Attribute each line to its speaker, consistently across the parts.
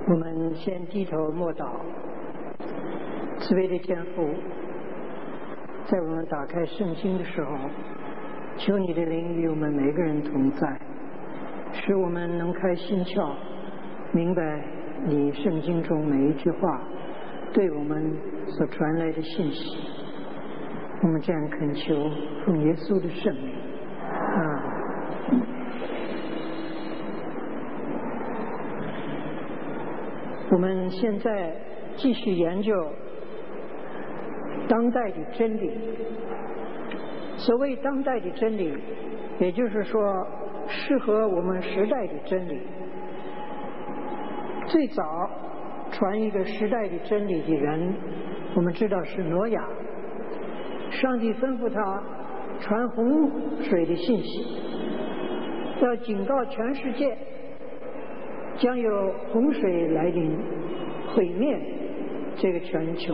Speaker 1: 我们先低头默祷。慈悲的天父，在我们打开圣经的时候，求你的灵与我们每个人同在，使我们能开心窍，明白你圣经中每一句话对我们所传来的信息。我们这样恳求，奉耶稣的圣名，我们现在继续研究当代的真理。所谓当代的真理，也就是说适合我们时代的真理。最早传一个时代的真理的人，我们知道是挪亚。上帝吩咐他传洪水的信息，要警告全世界将有洪水来临，毁灭这个全球。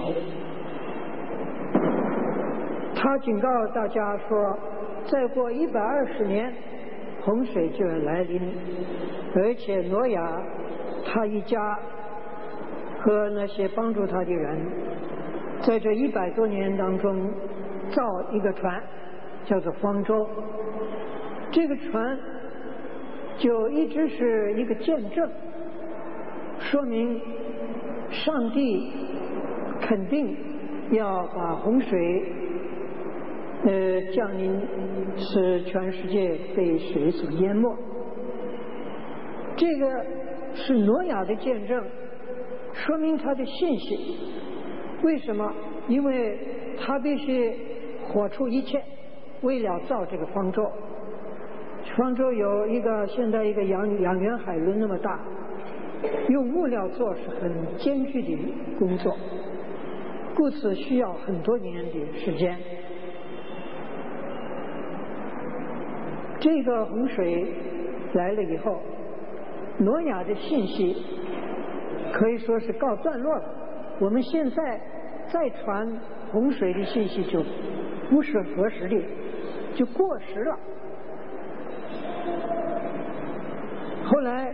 Speaker 1: 他警告大家说，再过120年，洪水就要来临，而且挪亚他一家和那些帮助他的人，在这100多年当中造一个船，叫做方舟。这个船就一直是一个见证，说明上帝肯定要把洪水降临，使全世界被水所淹没。这个是挪亚的见证，说明他的信心。为什么？因为他必须活出一切，为了造这个方舟。方舟有现在一个养源海伦那么大，用木料做是很艰巨的工作，故此需要很多年的时间。这个洪水来了以后，挪亚的信息可以说是告段落了。我们现在再传洪水的信息就不是合时的，就过时了。后来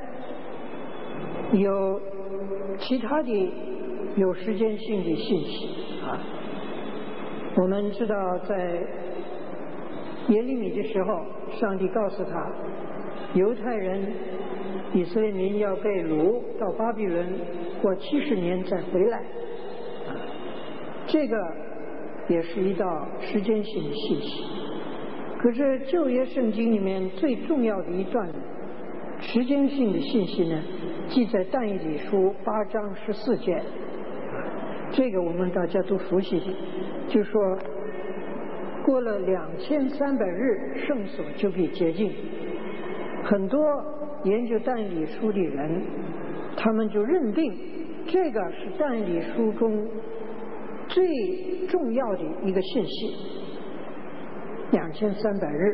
Speaker 1: 有其他的有时间性的信息我们知道在耶利米的时候，上帝告诉他，犹太人以色列民要被掳到巴比伦，过70年再回来。这个也是一道时间性的信息。可是旧约圣经里面最重要的一段时间性的信息呢，记在但以理书8章14节。这个我们大家都熟悉的，就说过了2300日，圣所就可以洁净。很多研究但以理书的人，他们就认定这个是但以理书中最重要的一个信息，2300日。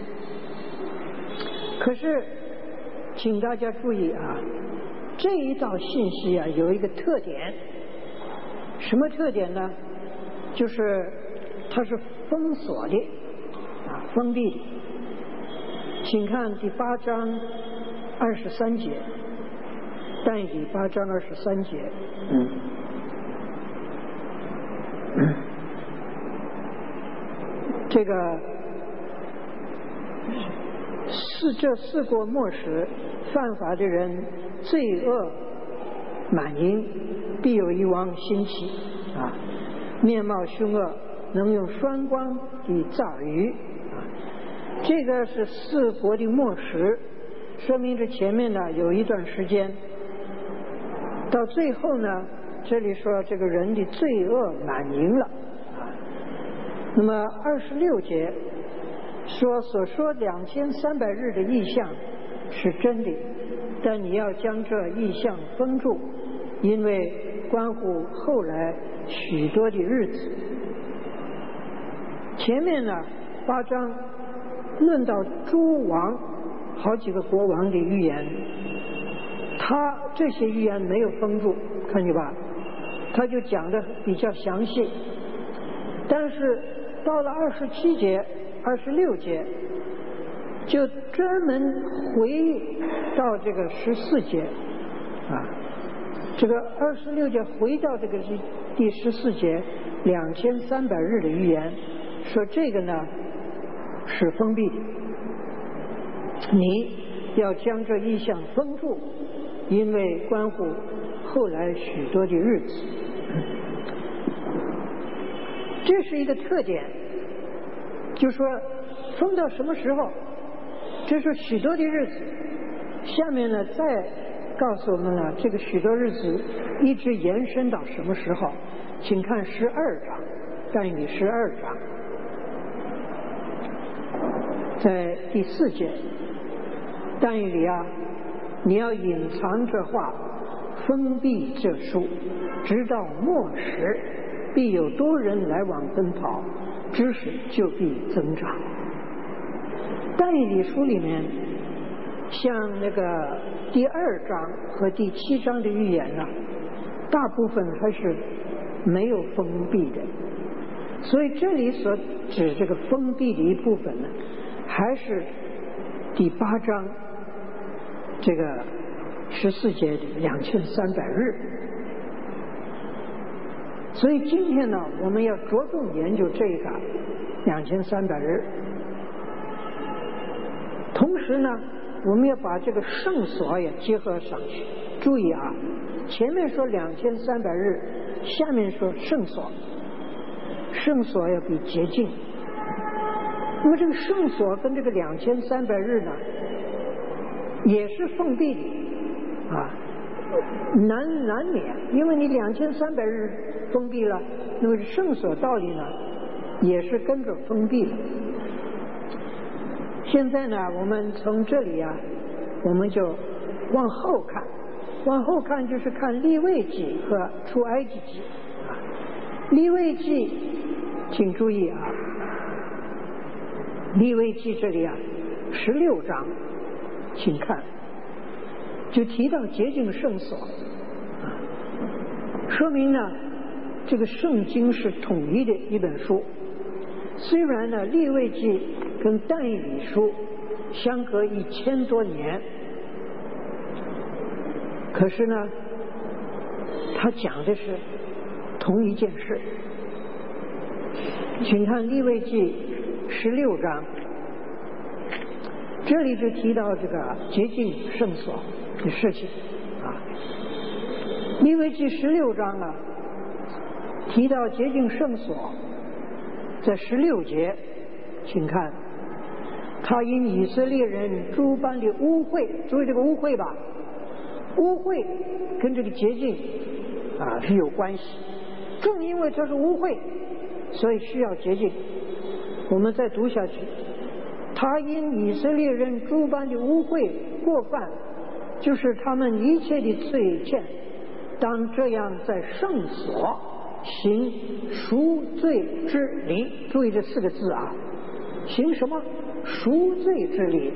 Speaker 1: 可是请大家注意这一道信息有一个特点。什么特点呢？就是它是封锁的封闭的。请看第8章23节，但以理8章23节。这个这4国末时，犯法的人罪恶满盈，必有一王兴起面貌凶恶，能用双光的诈鱼这个是4国的末时，说明这前面呢有一段时间，到最后呢，这里说这个人的罪恶满盈了那么26节说所说2300日的异象是真的，但你要将这异象封住，因为关乎后来许多的日子。前面呢8章论到诸王好几个国王的预言，他这些预言没有封住，看见吧，他就讲得比较详细。但是到了27节26节就专门回忆到这个14节， 这个26节回到这个第14节2300日的预言，说这个呢是封闭的，你要将这异象封住，因为关乎后来许多的日子。这是一个特点，就说封到什么时候，这是许多的日子。下面呢再告诉我们了，这个许多日子一直延伸到什么时候，请看12章，但以理12章，在第4节，但以理啊，你要隐藏这话，封闭这书，直到末时，必有多人来往奔跑，知识就必增长。但以理书里面，像那个第2章和第7章的预言呢，大部分还是没有封闭的，所以这里所指这个封闭的一部分呢，还是第8章这个14节的2300日。所以今天呢，我们要着重研究这个2300日，同时呢，我们要把这个圣所也结合上去。注意啊，前面说2300日，下面说圣所，圣所要比洁净。那么这个圣所跟这个2300日呢，也是封闭的啊，难免，因为你2300日封闭了，那么圣所道理呢，也是跟着封闭了。现在呢，我们从这里啊，我们就往后看，往后看就是看利未记和出埃及记。利未记，请注意啊，利未记这里啊，16章，请看，就提到洁净圣所，说明呢，这个圣经是统一的一本书。虽然呢，利未记跟但以理书相隔1000多年，可是呢，他讲的是同一件事。请看利未记16章，这里就提到这个洁净圣所的事情啊。利未记16章啊，提到洁净圣所，在16节，请看，他因以色列人诸般的污秽，注意这个污秽吧，污秽跟这个洁净啊是有关系。正因为这是污秽，所以需要洁净。我们再读下去，他因以色列人诸般的污秽过犯，就是他们一切的罪愆，当这样在圣所行赎罪之礼。注意这4个字啊，行什么？赎罪之礼，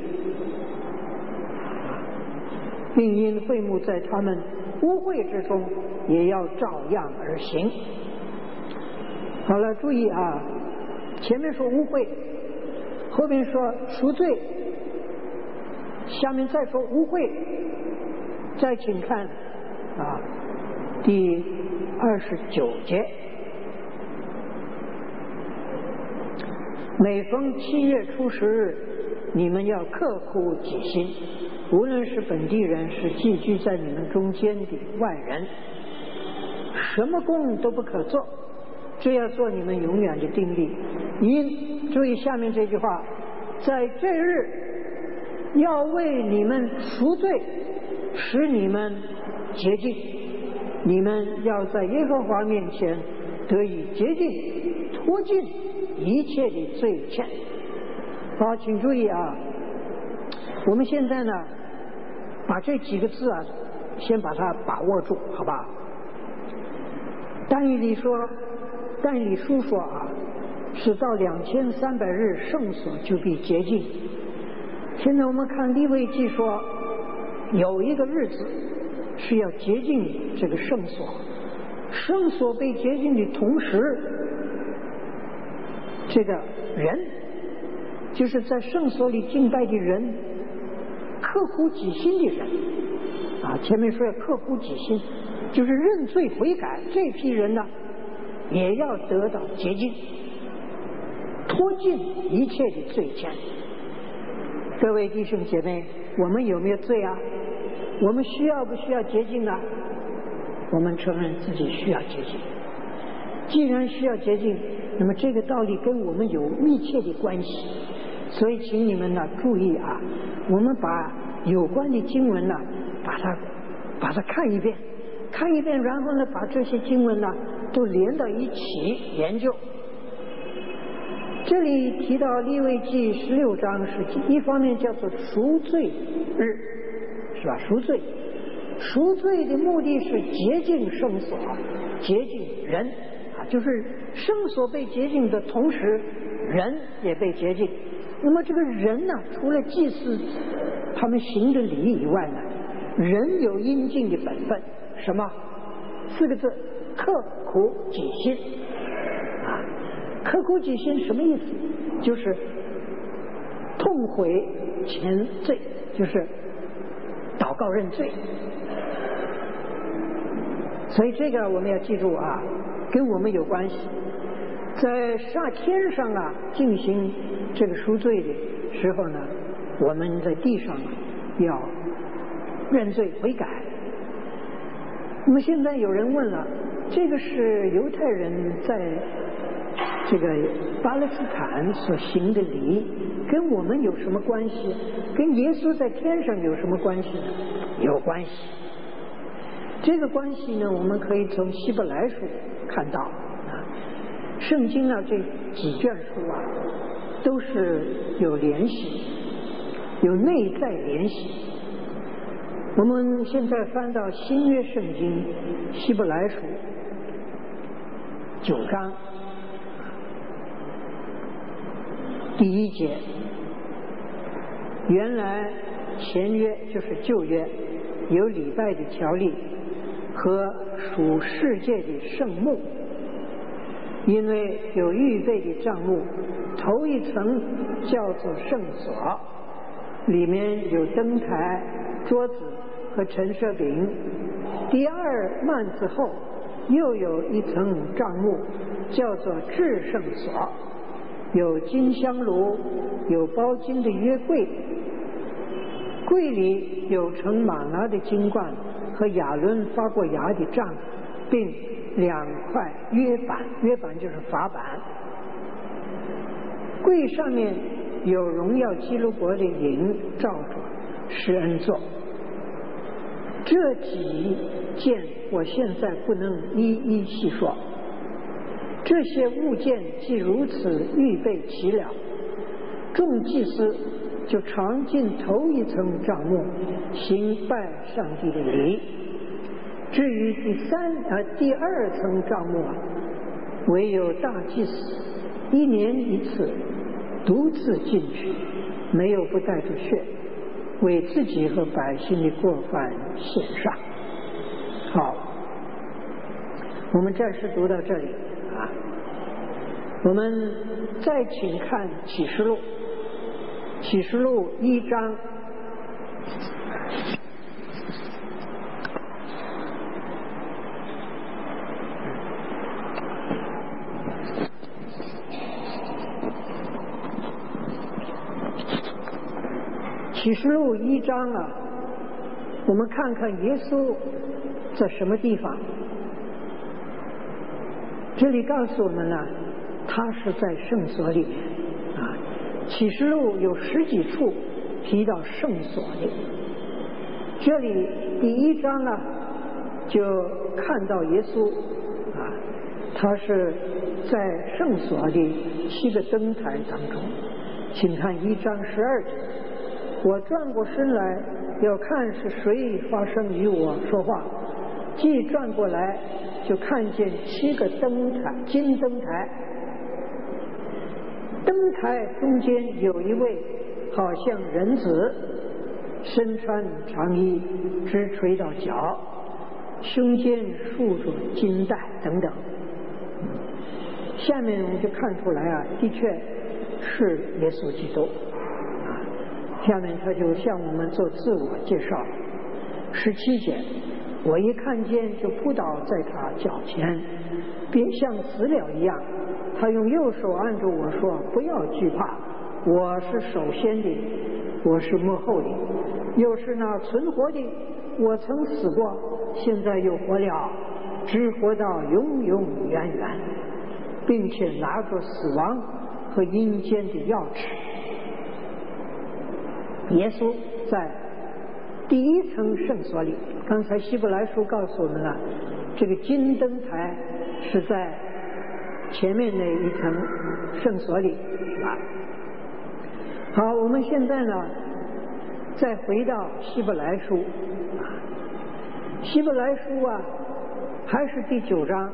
Speaker 1: 并因会幕在他们污秽之中，也要照样而行。好了，注意啊，前面说污秽，后面说赎罪，下面再说污秽。再请看啊，第29节，每逢7月初10日，你们要刻苦己心，无论是本地人，是寄居在你们中间的外人，什么工都不可做，这要做你们永远的定力。注意下面这句话，在这日要为你们赎罪，使你们洁净，你们要在耶和华面前得以洁净，脱尽一切的罪愆。好，请注意啊，我们现在呢，把这几个字啊，先把它把握住，好吧？但以理书说啊，是到2300日圣所就必洁净。现在我们看利未记说，有一个日子是要洁净这个圣所，圣所被洁净的同时，这个人就是在圣所里敬拜的人，刻苦己心的人啊， 前面说要刻苦己心，就是认罪悔改，这批人呢也要得到洁净，脱尽一切的罪愆。各位弟兄姐妹，我们有没有罪啊？我们需要不需要洁净啊？我们承认自己需要洁净。既然需要洁净，那么这个道理跟我们有密切的关系。所以请你们呢注意啊，我们把有关的经文呢把它看一遍，然后呢把这些经文呢都连到一起研究。这里提到利未记16章是一方面叫做赎罪日，是吧？赎罪的目的是洁净圣所，洁净人啊，就是圣所被洁净的同时，人也被洁净。那么这个人呢，除了祭司他们行的礼以外呢，人有应尽的本分，什么？4个字：刻苦己心。啊，刻苦己心什么意思？就是痛悔前罪，就是祷告认罪。所以这个我们要记住啊，跟我们有关系。在天上啊进行这个赎罪的时候呢，我们在地上要认罪悔改。那么现在有人问了，这个是犹太人在这个巴勒斯坦所行的礼，跟我们有什么关系？跟耶稣在天上有什么关系呢？有关系。这个关系呢，我们可以从希伯来书看到啊，圣经啊这几卷书啊都是有联系，有内在联系。我们现在翻到新约圣经希伯来书9章第1节，原来前约就是旧约有礼拜的条例和属世界的圣幕，因为有预备的帐幕，头一层叫做圣所，里面有灯台、桌子和陈设饼。第2幔子后又有一层帐幕，叫做至圣所，有金香炉，有包金的约柜，柜里有盛玛拿的金罐和亚伦发过芽的杖，并2块约板，约板就是法板。柜上面有荣耀基路伯的影照着施恩座。这几件我现在不能一一细说。这些物件既如此预备齐了，众祭司就常进头一层帐幕，行拜上帝的礼。至于第2层帐幕啊，唯有大祭司1年1次独自进去，没有不带着血，为自己和百姓的过犯献上。好，我们暂时读到这里啊。我们再请看启示录，启示录1章。启示录1章啊，我们看看耶稣在什么地方。这里告诉我们呢，他是在圣所里面啊。启示录有10几处提到圣所里，这里第1章呢就看到耶稣啊，他是在圣所的7个灯台当中。请看1章12节，我转过身来，要看是谁发声与我说话。既转过来，就看见7个灯台，金灯台。灯台中间有一位好像人子，身穿长衣，直垂到脚，胸间束着金带等等。下面我们就看出来啊，的确是耶稣基督。下面他就向我们做自我介绍。 17节，我一看见就扑倒在他脚前，便像死了一样。他用右手按住我说：“不要惧怕，我是首先的，我是末后的，又是那存活的。我曾死过，现在又活了，直活到永永远远，并且拿着死亡和阴间的钥匙。”耶稣在第一层圣所里，刚才希伯来书告诉我们了，这个金灯台是在前面那一层圣所里，是吧？好，我们现在呢，再回到希伯来书，希伯来书啊，还是第9章，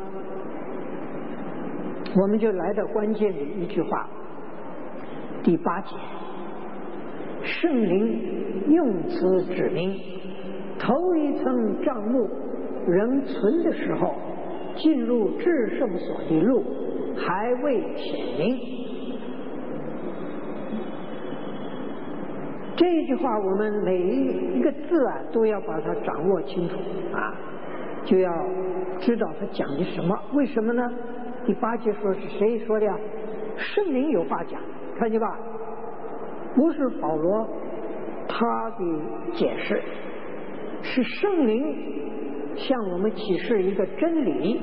Speaker 1: 我们就来到关键的一句话，第8节。圣灵用此指明，头一层帐幕仍存的时候，进入至圣所的路还未显明。这句话我们每一个字啊都要把它掌握清楚啊，就要知道他讲的什么。为什么呢？第8节说是谁说的呀？圣灵有话讲，看见吧？不是保罗他的解释，是圣灵向我们启示一个真理。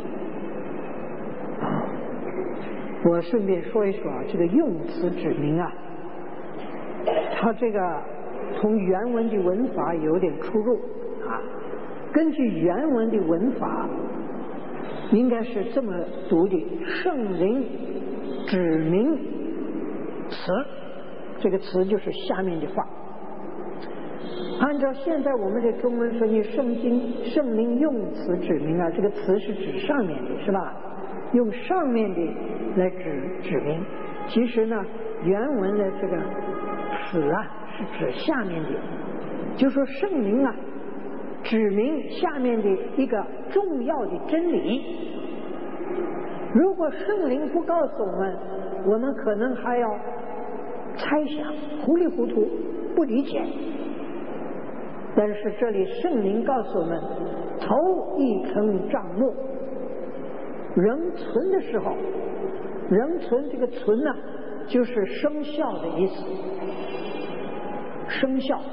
Speaker 1: 我顺便说一说啊，这个用词指明啊，它这个同原文的文法有点出入啊。根据原文的文法，应该是这么读的：圣灵指明词。这个词就是下面的话。按照现在我们的中文说，你圣灵用词指明啊，这个词是指上面的，是吧？用上面的来指明。其实呢，原文的这个词啊是指下面的，就说圣灵啊指明下面的一个重要的真理。如果圣灵不告诉我们，我们可能还要猜想，糊里糊涂，不理解。但是这里圣灵告诉我们，头一层帐幕仍存的时候，仍存这个存呢，就是生效的意思。生效，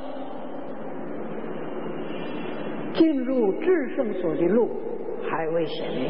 Speaker 1: 进入至圣所的路还未显明。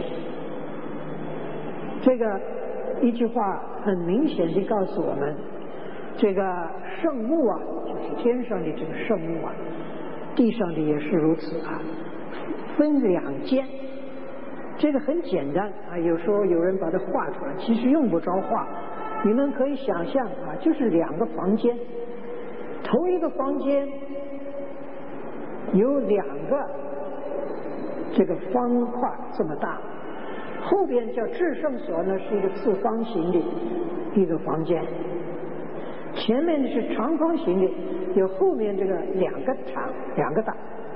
Speaker 1: 这个一句话很明显地告诉我们，这个圣幕啊，就是天上的这个圣幕啊，地上的也是如此啊，分2间。这个很简单啊，有时候有人把它画出来，其实用不着画。你们可以想象啊，就是2个房间，头一个房间有2个这个方块这么大，后边叫至圣所呢是一个四方形的一个房间，前面的是长方形的，有后面这个2个长2个大，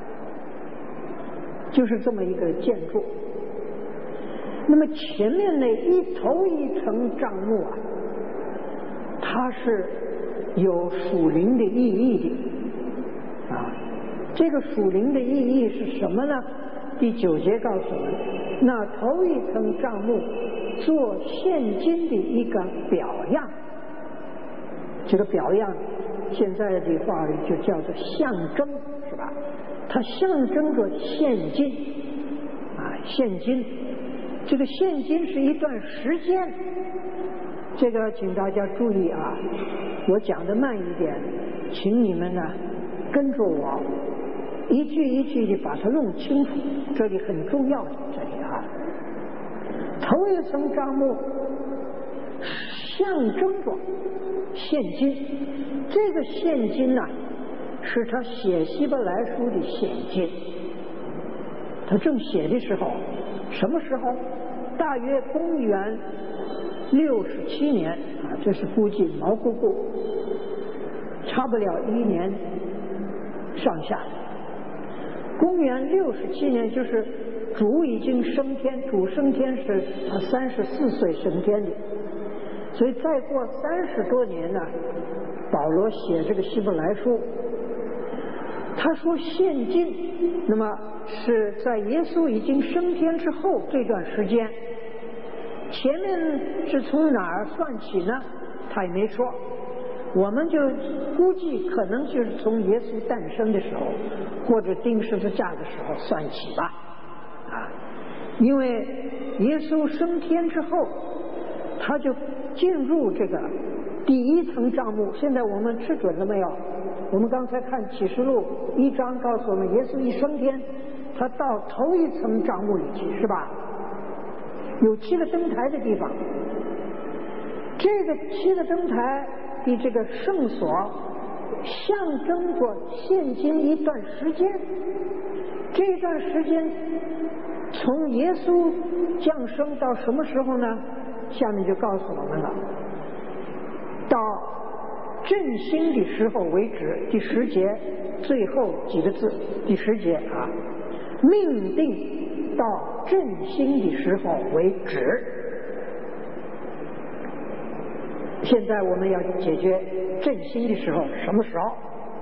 Speaker 1: 就是这么一个建筑。那么前面那头一层帐幕啊，它是有属灵的意义的啊。这个属灵的意义是什么呢？第9节告诉我们，那头一层帐幕做现今的一个表样。这个表样现在的话语就叫做象征，是吧？它象征着现今啊，现今。这个现今是一段时间，这个请大家注意啊，我讲的慢一点，请你们呢跟着我一句一句的把它弄清楚，这里很重要的，这里啊，头一层帐幕象征着现今，这个现今呢是他写希伯来书的现今，他正写的时候，什么时候？大约公元67年啊，这是估计毛估估，差不了1年上下。公元67年就是主已经升天，主升天是他34岁升天的，所以再过30多年呢，保罗写这个希伯来书， 他说现今，那么是在耶稣已经升天之后这段时间，前面是从哪儿算起呢？他也没说，我们就估计可能就是从耶稣诞生的时候，或者钉十字架的时候算起吧，因为耶稣升天之后，他就进入这个第一层帐幕。现在我们吃准了没有？我们刚才看启示录1章告诉我们，耶稣一升天，他到头一层帐幕里去，是吧？有7个灯台的地方，这个7个灯台的这个圣所，象征着现今一段时间。这段时间从耶稣降生到什么时候呢？下面就告诉我们了，到振兴的时候为止。第10节最后几个字，第10节命定到振兴的时候为止。现在我们要解决振兴的时候什么时候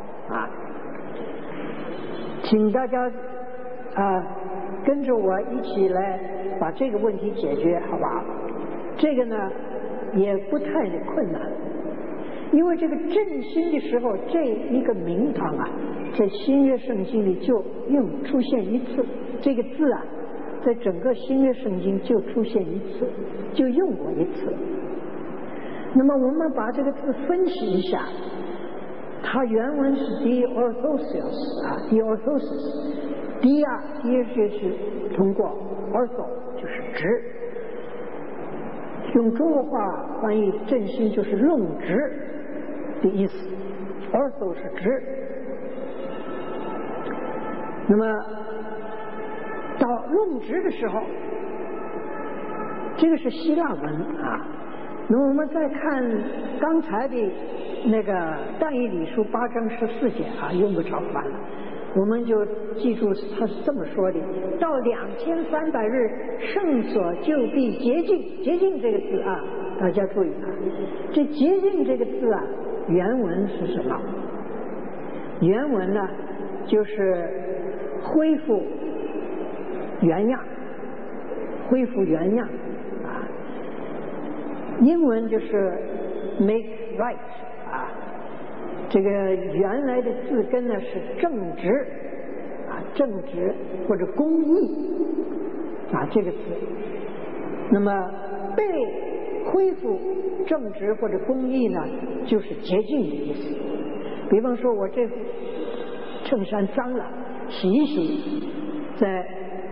Speaker 1: 请大家跟着我一起来把这个问题解决，好吧？这个呢也不太困难，因为这个振兴的时候这一个名堂在新约圣经里就出现一次，这个字在整个新约圣经就出现一次，就用过一次。那么我们把这个字分析一下，它原文是 diorthosis，diorthosis， 第一是通过 ortho 就是直，用中国话翻译振兴就是论直的意思， ortho 是直。那么到论直的时候，这个是希腊文那么我们再看刚才的那个但以理书8章14节用不着翻了，我们就记住他是这么说的：到2300日，圣所就必洁净。洁净这个字大家注意这洁净这个字原文是什么？原文呢就是恢复原样，恢复原样英文就是 make right 这个原来的字根呢是正直正直或者公义这个字。那么被恢复正直或者公义呢，就是洁净的意思。比方说我这衬衫脏了，洗一洗，再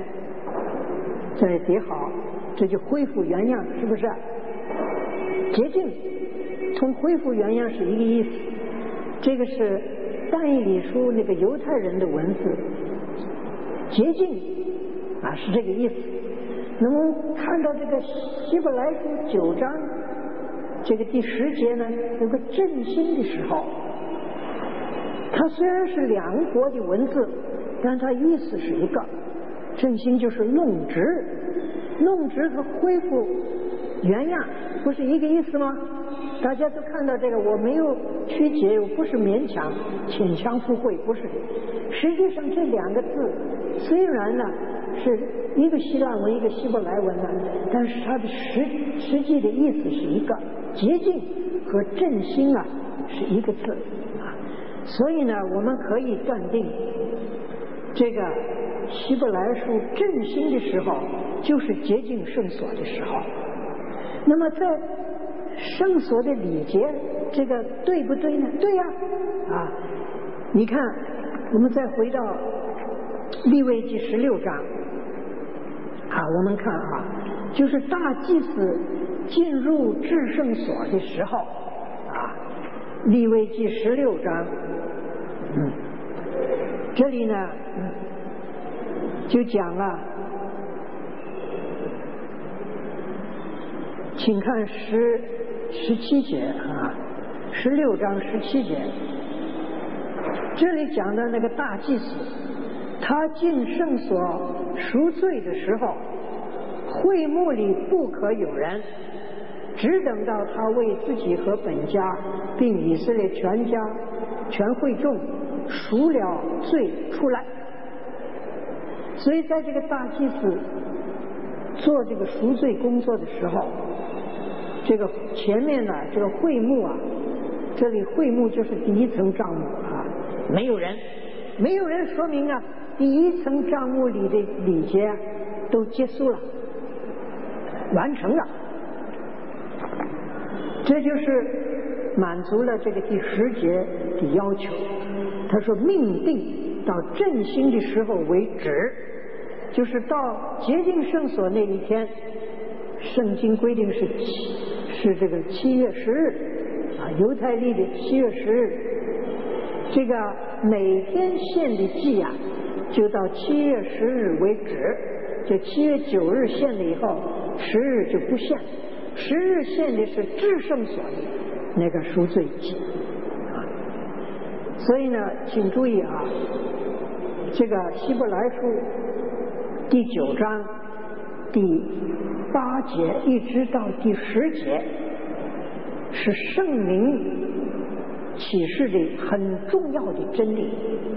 Speaker 1: 叠好，这就恢复原样，是不是？洁净从恢复原样是一个意思。这个是但以理书那个犹太人的文字，洁净是这个意思。那么看到这个希伯来书9章这个第10节呢，有个振兴的时候，它虽然是2国的文字，但它意思是一个。振兴就是弄直，弄直和恢复原样，不是一个意思吗？大家都看到这个，我没有曲解，我不是勉强牵强附会，不是的。实际上这2个字虽然呢是一个希腊文一个希伯来文但是它的实际的意思是一个，洁净和振兴是一个字所以呢我们可以断定这个希伯来书振兴的时候就是洁净圣所的时候。那么在圣所的礼节，这个对不对呢？对呀你看我们再回到利未记16章我们看就是大祭司进入至圣所的时候利未记16章这里呢就讲了，请看17节16章17节，这里讲的那个大祭司，他进圣所赎罪的时候，会幕里不可有人，只等到他为自己和本家并以色列全家全会众赎了罪出来。所以在这个大祭司做这个赎罪工作的时候，这个前面呢，这个会幕啊，这里会幕就是第一层帐幕啊，没有人，说明啊，第一层帐幕里的礼节都结束了，完成了。这就是满足了这个第10节的要求。他说命定到振兴的时候为止，就是到洁净圣所那一天，圣经规定是这个7月10日啊，犹太历的7月10日，这个每天献的祭啊，就到7月10日为止。就7月9日献了以后，10日就不献，10日献的是至圣所的那个赎罪祭啊。所以呢，请注意啊，这个希伯来书第9章第8节一直到第10节，是圣灵启示的很重要的真理。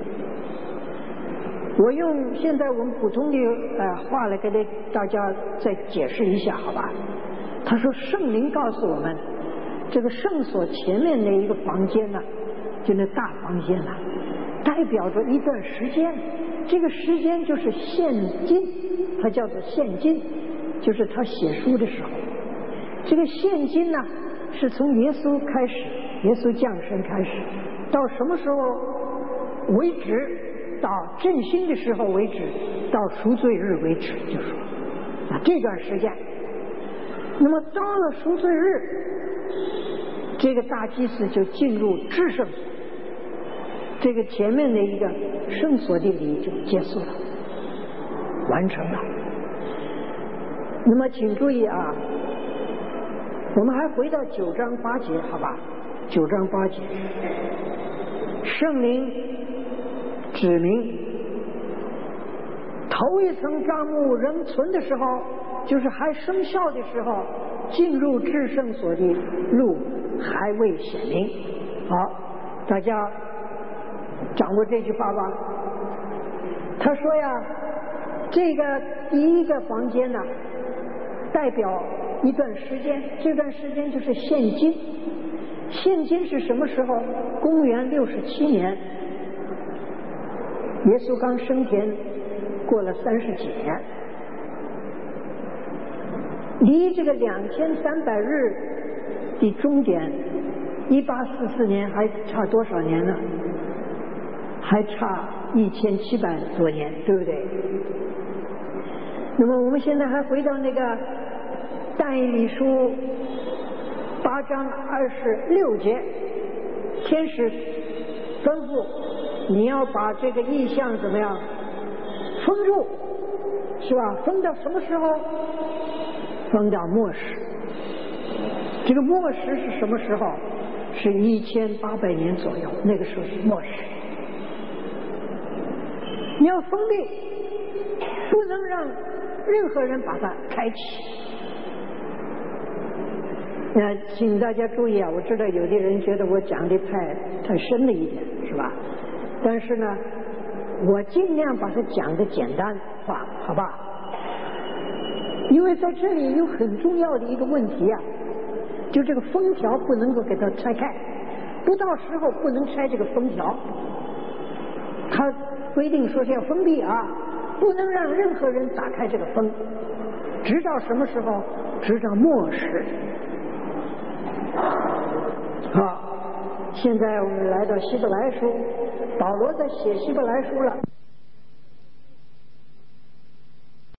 Speaker 1: 我用现在我们普通的话来给大家再解释一下，好吧？他说圣灵告诉我们，这个圣所前面那一个房间呢，就那大房间呢，代表着一段时间，这个时间就是现今，它叫做现今，就是他写书的时候。这个现今呢，是从耶稣开始，耶稣降生开始，到什么时候为止？到振兴的时候为止，到赎罪日为止，就说啊这段时间。那么到了赎罪日，这个大祭司就进入至圣所，这个前面的一个圣所的礼就结束了，完成了。那么请注意啊，我们还回到9章8节，好吧？9章8节，圣灵指明头一层帐幕仍存的时候，就是还生效的时候，进入至圣所的路还未显明。好，大家掌握这句话吧。他说呀，这个第一个房间呢，代表一段时间，这段时间就是现今。现今是什么时候？公元67年。耶稣刚升天，过了30几年，离这个2300日的终点1844年还差多少年呢？还差1700多年，对不对？那么我们现在还回到那个但以理书8章26节，天使吩咐你要把这个异象怎么样封住，是吧？封到什么时候？封到末时。这个末时是什么时候？是1800年左右，那个时候是末时。你要封闭，不能让任何人把它开启。请大家注意啊！我知道有的人觉得我讲的太深了一点，是吧？但是呢，我尽量把它讲的简单化，好吧？因为在这里有很重要的一个问题啊，就这个封条不能够给它拆开，不到时候不能拆这个封条。它规定说是要封闭啊，不能让任何人打开这个封，直到什么时候？直到末时。好，现在我们来到希伯来书，保罗在写希伯来书了。